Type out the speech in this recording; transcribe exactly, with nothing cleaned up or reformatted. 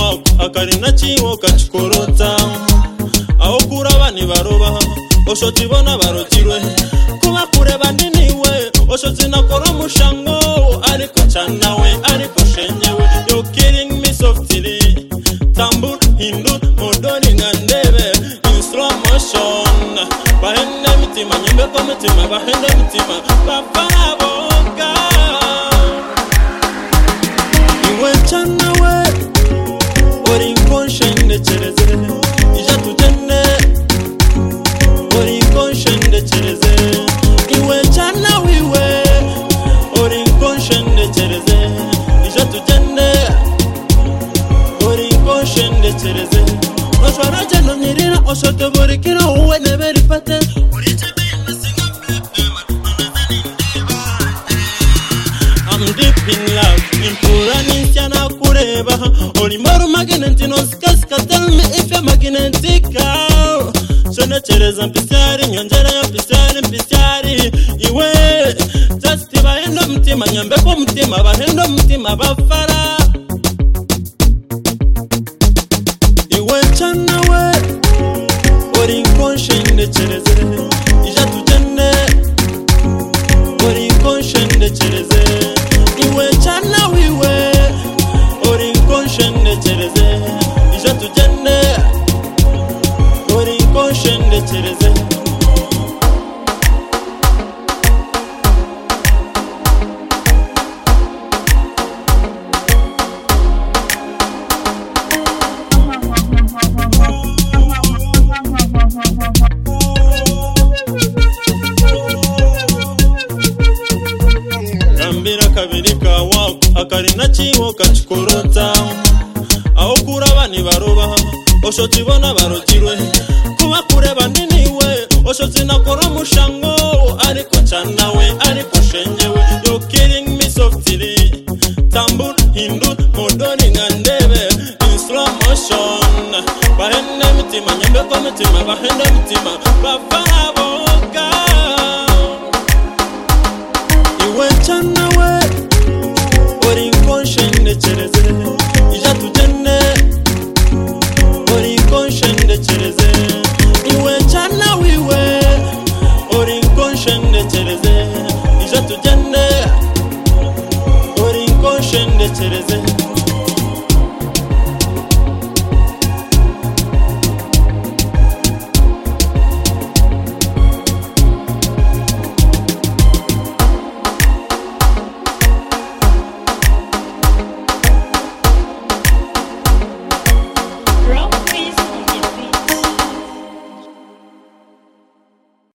wako akarina chiwo kachikorota aho kuraba ni baroba oshoti bona barokirwe kuba kureba niniwe oshoti nakora mushango ariko cyanawe ariko shenyewe you killing me softly tambur hindu modoni ngandebe in slow motion bahende mitima nyembe ko mitima bahende mitima papa boga iwe cyanawe ori konshende chereze ija tujenne ori konshende chereze iwe cyanawe iwe ori konshende chereze ija tujenne ori konshende chereze oswara jano nyirira osote borikira uwe neberi pate ori chebe nasinga pepe I'm deep in love in purani siana kureba ori maru magnetic no skaska tell me if you're magnetic sona chereza mpisari nyonjera ya mpisari mpisari iwe just bahendo mtima nyambe ko mtima bahendo mtima bafara iwe chanawe ori konshende chereze ija tujenne ori konshende chereze iwe chanawe iwe ori konshende chereze ija tujenne ori konshende chereze Ambira kabirika wako akarina chiwo kachikorota aho kuraba ni baroba oshoti bona barokirwe kuba kureba niniwe oshoti nakora mushango ariko cyanawe ariko shenyewe you killing me softly tambur hindu modoni ngandebe in slow motion bahende mitima nyembe ko mitima bahende mitima bafara